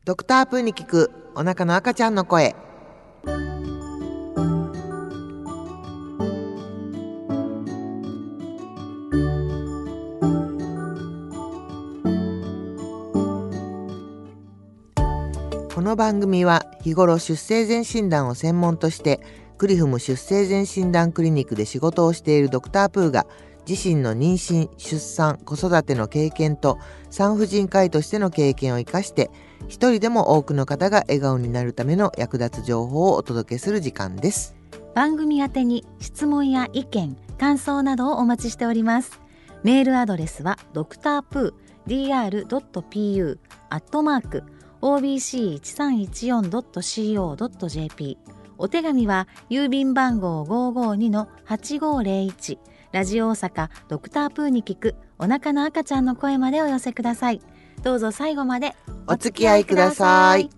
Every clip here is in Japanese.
ドクタープーに聞くお腹の赤ちゃんの声。この番組は日頃出生前診断を専門としてクリフム出生前診断クリニックで仕事をしているドクタープーが自身の妊娠、出産、子育ての経験と産婦人科医としての経験を生かして一人でも多くの方が笑顔になるための役立つ情報をお届けする時間です。 番組宛てに質問や意見、感想などをお待ちしております。メールアドレスはdrpoo.dr@obc1314.co.jp。 お手紙は郵便番号 552-8501 ラジオ大阪ドクタープーに聞くお腹の赤ちゃんの声までお寄せください。どうぞ最後までお付き合いください。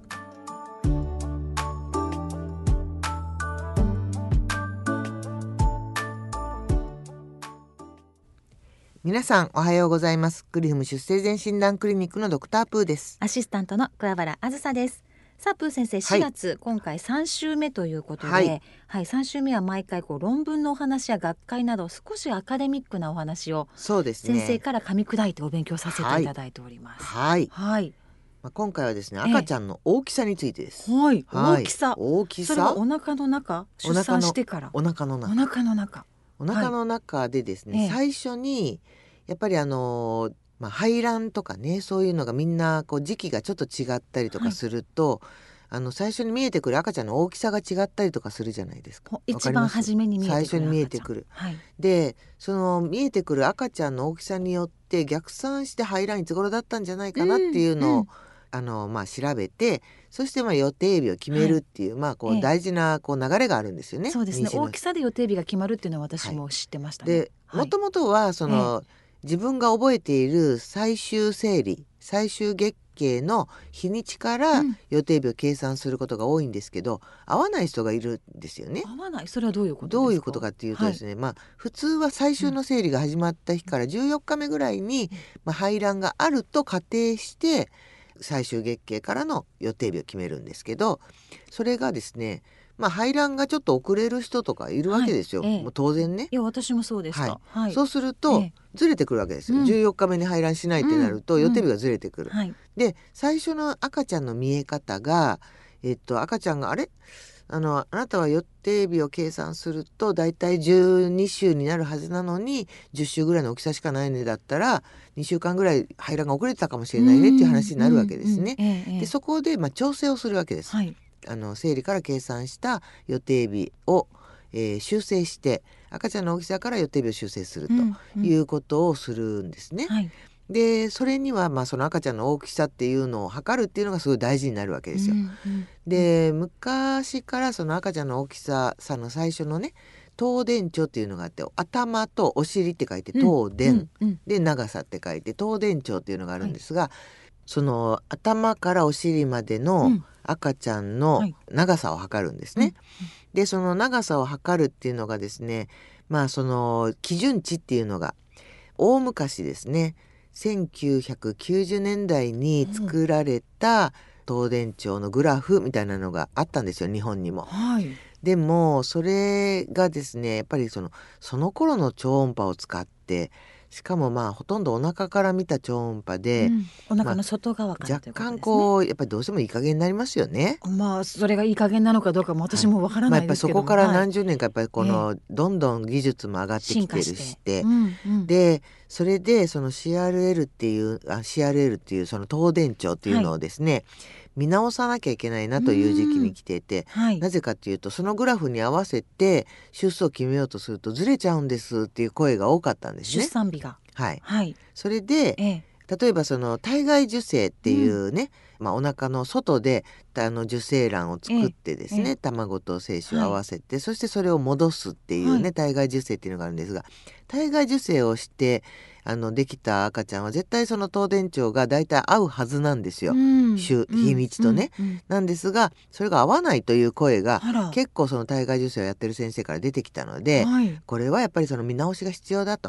皆さんおはようございます。クリフム出生前診断クリニックのドクタープーです。 アシスタントの桑原あずさです。さあプー先生、4月、今回3週目ということで、3週目は毎回論文のお話や学会など少しアカデミックなお話をそうですね、 先生から噛み砕いてお勉強させていただいております。 今回はですね、赤ちゃんの大きさについてです。 大きさ。 それはお腹の中、出産してからお腹の中でですね、最初にやっぱり排卵とかね、そういうのがみんな時期がちょっと違ったりとかすると、最初に見えてくる赤ちゃんの大きさが違ったりとかするじゃないですか。 一番初めに見えてくる最初に見えてくる、でその見えてくる赤ちゃんの大きさによって逆算して排卵いつ頃だったんじゃないかなっていうのを、調べて、そして予定日を決めるっていう、大事な流れがあるんですよね。 そうですね、大きさで予定日が決まるっていうのは私も知ってましたね。 で、もともとは自分が覚えている最終生理、最終月経の日にちから予定日を計算することが多いんですけど、合わない人がいるんですよね。 合わない、それはどういうことですか？ どういうことかっていうとですね、普通は最終の生理が始まった日から14日目ぐらいに、排卵があると仮定して最終月経からの予定日を決めるんですけど、それがですね、排卵がちょっと遅れる人とかいるわけですよ、もう当然ね。 いや私もそうでした、 そうすると、ずれてくるわけですよ、14日目に排卵しないってなると、予定日がずれてくる、で最初の赤ちゃんの見え方が、赤ちゃんがあなたは予定日を計算するとだいたい12週になるはずなのに10週ぐらいの大きさしかないねだったら2週間ぐらい排卵が遅れてたかもしれないねっていう話になるわけですね。でそこで調整をするわけです。生理から計算した予定日を、修正して赤ちゃんの大きさから予定日を修正するということをするんですね。でそれにはその赤ちゃんの大きさっていうのを測るっていうのがすごい大事になるわけですよ。で昔からその赤ちゃんの大きさの最初のね、頭殿長っていうのがあって、頭とお尻って書いて頭殿、で長さって書いて頭殿長っていうのがあるんですが、その頭からお尻までの赤ちゃんの長さを測るんですね。でその長さを測るっていうのがですね、その基準値っていうのが大昔ですね、1990年代に作られた頭殿長のグラフみたいなのがあったんですよ、日本にも。でもそれがですね、やっぱりその頃の超音波を使って、しかもほとんどお腹から見た超音波で、 お腹の外側からということですね。 若干やっぱりどうしてもいい加減になりますよね。 それがいい加減なのかどうかも私もわからないですけども、 やっぱりそこから何十年かやっぱりどんどん技術も上がってきてるして、でそれでその CRL っていうその頭殿長っていうのをですね、見直さなきゃいけないなという時期に来ていて、なぜかっていうとそのグラフに合わせて出数を決めようとするとずれちゃうんですっていう声が多かったんですね。 出産日が。 それで、例えばその体外受精っていうね、お腹の外で受精卵を作ってですね、卵と精子を合わせて、そしてそれを戻すっていうね、体外受精っていうのがあるんですが、体外受精をしてできた赤ちゃんは絶対その頭殿長がだいたい合うはずなんですよ、日にちとね、なんですがそれが合わないという声が結構その体外受精をやってる先生から出てきたので、これはやっぱりその見直しが必要だと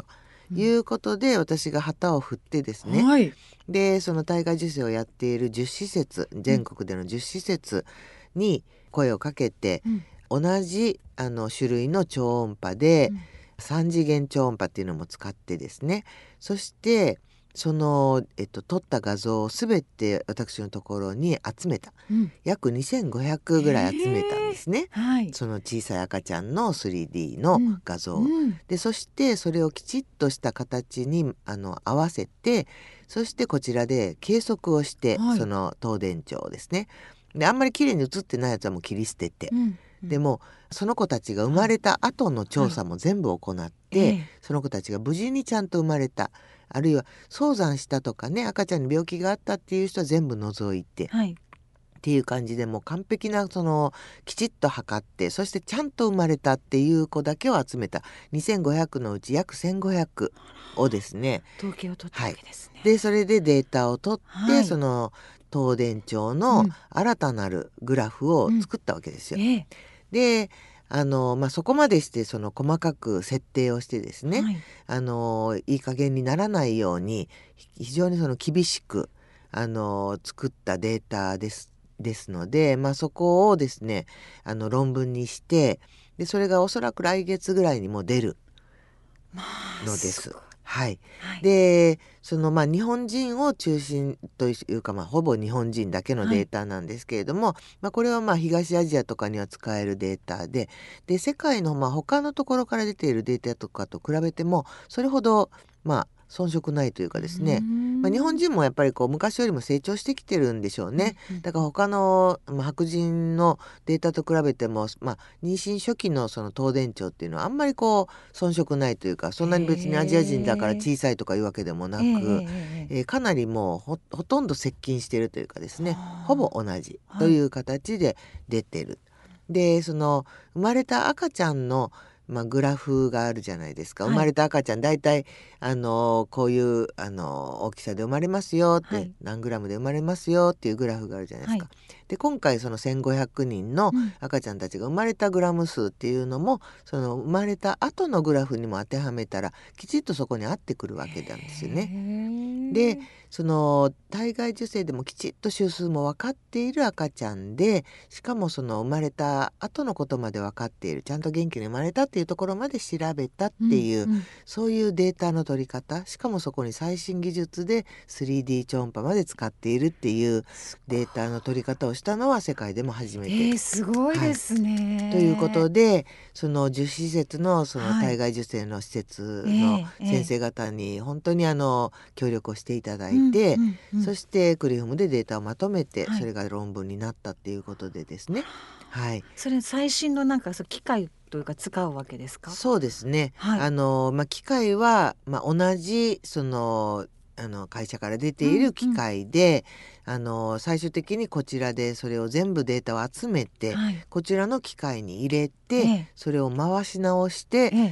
いうことで、私が旗を振ってですね、 はい、 でその体外受精をやっている10施設、全国での10施設に声をかけて、同じ種類の超音波で、3次元超音波っていうのも使ってですね、そしてその、撮った画像をすべて私のところに集めた、約2500ぐらい集めたんですね、 はい、 その小さい赤ちゃんの 3D の画像を、でそしてそれをきちっとした形に合わせて、そしてこちらで計測をして、その頭電腸をですね、であんまり綺麗に写ってないやつはもう切り捨てて、でもその子たちが生まれた後の調査も全部行って、その子たちが無事にちゃんと生まれた、あるいは早産したとかね、赤ちゃんに病気があったっていう人は全部除いて、っていう感じで、もう完璧なきちっと測って、そしてちゃんと生まれたっていう子だけを集めた2500のうち約1500をですね、 統計を取ったわけですね。 でそれでデータを取って、その頭電腸の新たなるグラフを作ったわけですよ。でそこまでしてその細かく設定をしてですね、いい加減にならないように非常にその厳しく作ったデータですので、そこをですね論文にして、でそれがおそらく来月ぐらいにも出るのです。でその日本人を中心というか、ほぼ日本人だけのデータなんですけれども、これは東アジアとかには使えるデータで、世界の他のところから出ているデータとかと比べてもそれほど遜色ないというかですね、日本人もやっぱり昔よりも成長してきてるんでしょうね。だから他の、白人のデータと比べても、妊娠初期のその頭電腸っていうのはあんまり遜色ないというか、そんなに別にアジア人だから小さいとかいうわけでもなく、かなりもうほとんど接近しているというかですね、ほぼ同じという形で出てる。でその生まれた赤ちゃんのグラフがあるじゃないですか。生まれた赤ちゃん、だいたいこういう大きさで生まれますよって、何グラムで生まれますよっていうグラフがあるじゃないですか。で今回その1500人の赤ちゃんたちが生まれたグラム数っていうのも、その生まれた後のグラフにも当てはめたらきちっとそこに合ってくるわけなんですよね。でその体外受精でもきちっと周数も分かっている赤ちゃんで、しかもその生まれた後のことまで分かっている、ちゃんと元気に生まれたっていうところまで調べたっていう、そういうデータの取り方、しかもそこに最新技術で 3D 超音波まで使っているっていうデータの取り方をしたのは世界でも初めて。 すごいですね。 ということで、その10施設のその体外受精の施設の先生方に本当に協力をしていただいて、そしてクリフムでデータをまとめて、それが論文になったっていうことでですね。 それ最新の機械というか使うわけですか？ そうですね。機械は、同じその会社から出ている機械で、最終的にこちらでそれを全部データを集めて、こちらの機械に入れて、それを回し直して、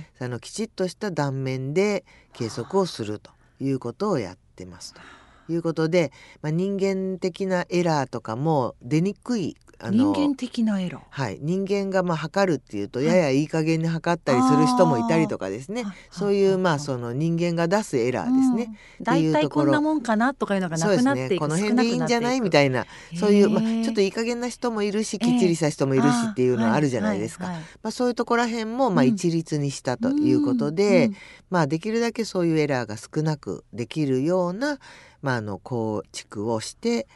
きちっとした断面で計測をするということをやってますということで、人間的なエラーとかも出にくい。 人間的なエラー、 人間が測るっていうと、ややいい加減に測ったりする人もいたりとかですね、そういうその人間が出すエラーですね、 だいたいこんなもんかなとかいうのがなくなっていく、 この辺でいいんじゃないみたいな、そういう、ちょっといい加減な人もいるし、きっちりした人もいるしっていうのはあるじゃないですか。そういうところら辺も一律にしたということで、できるだけそういうエラーが少なくできるような、構築をして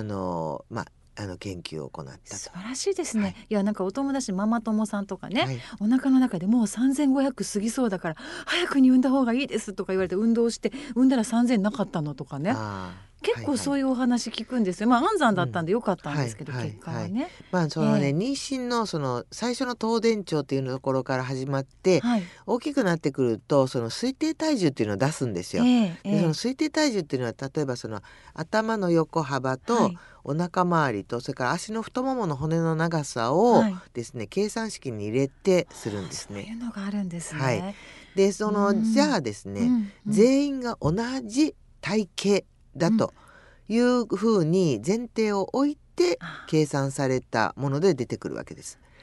研究を行ったと。 素晴らしいですね。いやお友達ママ友さんとかね、お腹の中でもう3500過ぎそうだから早くに産んだ方がいいですとか言われて運動して産んだら3000なかったのとかね、結構そういうお話聞くんですよ。安産だったんでよかったんですけど、結果はね。 妊娠のその最初の頭電腸っていうところから始まって、大きくなってくるとその推定体重っていうのを出すんですよ。でその推定体重っていうのは、例えばその頭の横幅とお腹周りと、それから足の太ももの骨の長さをですね、計算式に入れてするんですね。 そういうのがあるんですね。 でじゃあですね、全員が同じ体型だというふうに前提を置いて計算されたもので出てくるわけです。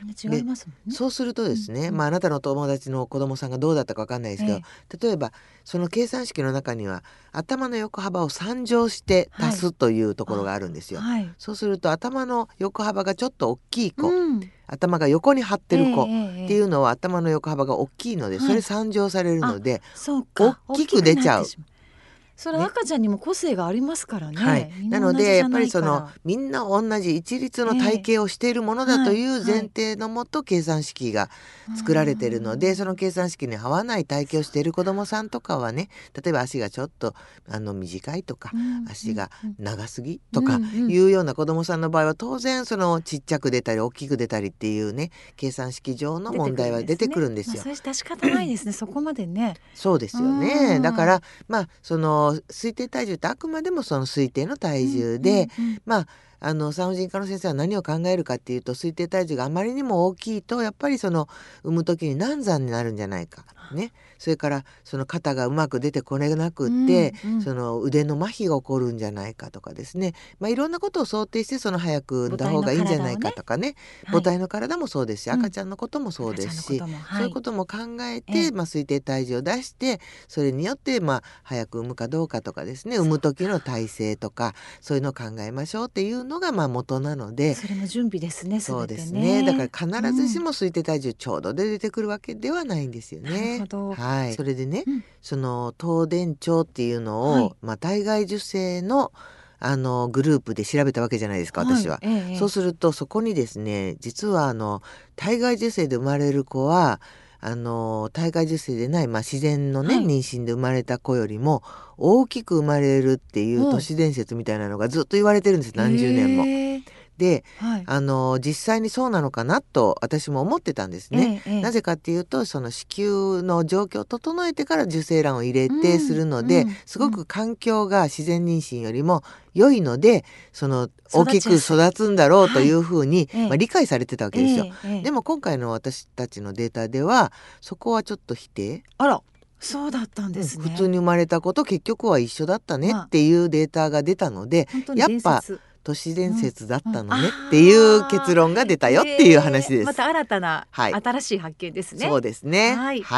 違いますもんね。 そうするとですね、あなたの友達の子供さんがどうだったか分かんないですけど、例えばその計算式の中には頭の横幅を3乗して足すというところがあるんですよ。そうすると頭の横幅がちょっと大きい子、頭が横に張ってる子っていうのは頭の横幅が大きいので、それ3乗されるので大きく出ちゃう。 それ赤ちゃんにも個性がありますからね。 なのでやっぱりみんな同じ一律の体系をしているものだという前提のもと計算式が作られているので、その計算式に合わない体系をしている子どもさんとかはね、例えば足がちょっと短いとか、足が長すぎとかいうような子どもさんの場合は当然ちっちゃく出たり大きく出たりっていうね、計算式上の問題は出てくるんですよ。 それ致し方ないですねそこまでね。 そうですよね。だから推定体重ってあくまでもその推定の体重で、産婦人科の先生は何を考えるかっていうと、推定体重があまりにも大きいとやっぱり産む時に難産になるんじゃないかね。それから肩がうまく出てこれなくって、腕の麻痺が起こるんじゃないかとかですね、いろんなことを想定して早く産んだ方がいいんじゃないかとかね、母体の体もそうですし、赤ちゃんのこともそうですし、そういうことも考えて、推定体重を出して、それによって早く産むかどうかとかですね、産む時の体勢とかそういうのを考えましょうっていうのが元なので、 それも準備ですね。 そうですね。だから必ずしも推定体重ちょうどで出てくるわけではないんですよね。 なるほど。 それでね、頭電腸っていうのを、体外受精のグループで調べたわけじゃないですか、私は。そうするとそこにですね、実は体外受精で生まれる子は体外受精でない、自然のね、妊娠で生まれた子よりも大きく生まれるっていう都市伝説みたいなのがずっと言われてるんです、何十年も。で、実際にそうなのかなと私も思ってたんですね。なぜかっていうと子宮の状況を整えてから受精卵を入れてするので、すごく環境が自然妊娠よりも良いので大きく育つんだろうというふうに、理解されてたわけですよ。でも今回の私たちのデータではそこはちょっと否定。 あら、そうだったんですね。 普通に生まれた子と結局は一緒だったねっていうデータが出たので、やっぱ都市伝説だったのねっていう結論が出たよっていう話です。 また新たな、新しい発見ですね。 そうですね。はい。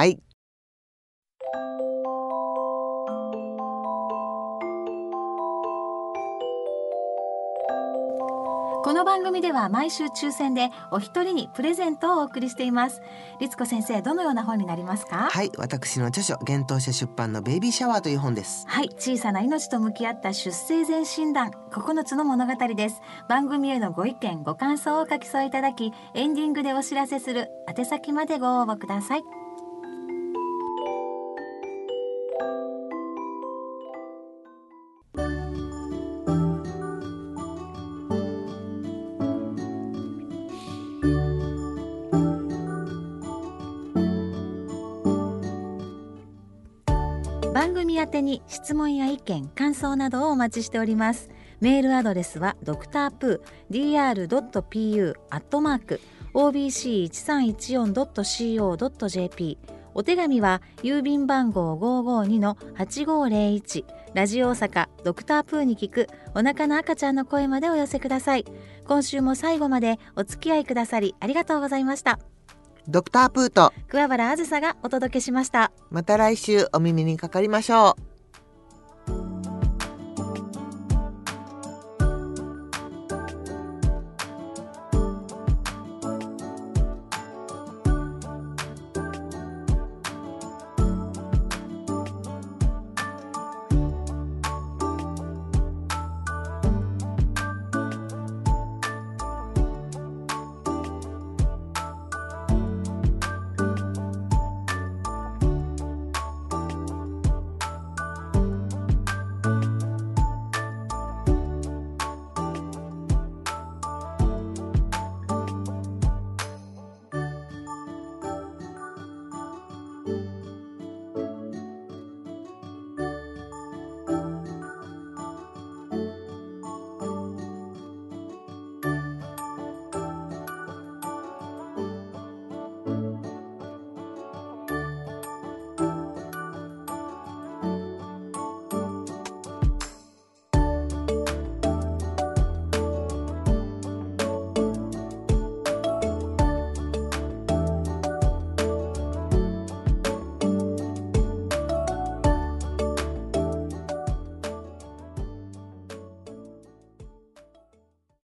この番組では毎週抽選でお一人にプレゼントをお送りしています。律子先生、どのような本になりますか？ はい、私の著書、幻冬舎出版のベイビーシャワーという本です。 はい、小さな命と向き合った出生前診断、9つの物語です。番組へのご意見ご感想をお書き添えいただき、エンディングでお知らせする宛先までご応募ください。番組宛てに質問や意見感想などをお待ちしております。メールアドレスはdr.pu@obc1314.co.jp。 お手紙は郵便番号 552-8501 ラジオ大阪ドクタープーに聞くお腹の赤ちゃんの声までお寄せください。今週も最後までお付き合いくださりありがとうございました。 ドクタープーと桑原あずさがお届けしました。 また来週お耳にかかりましょう。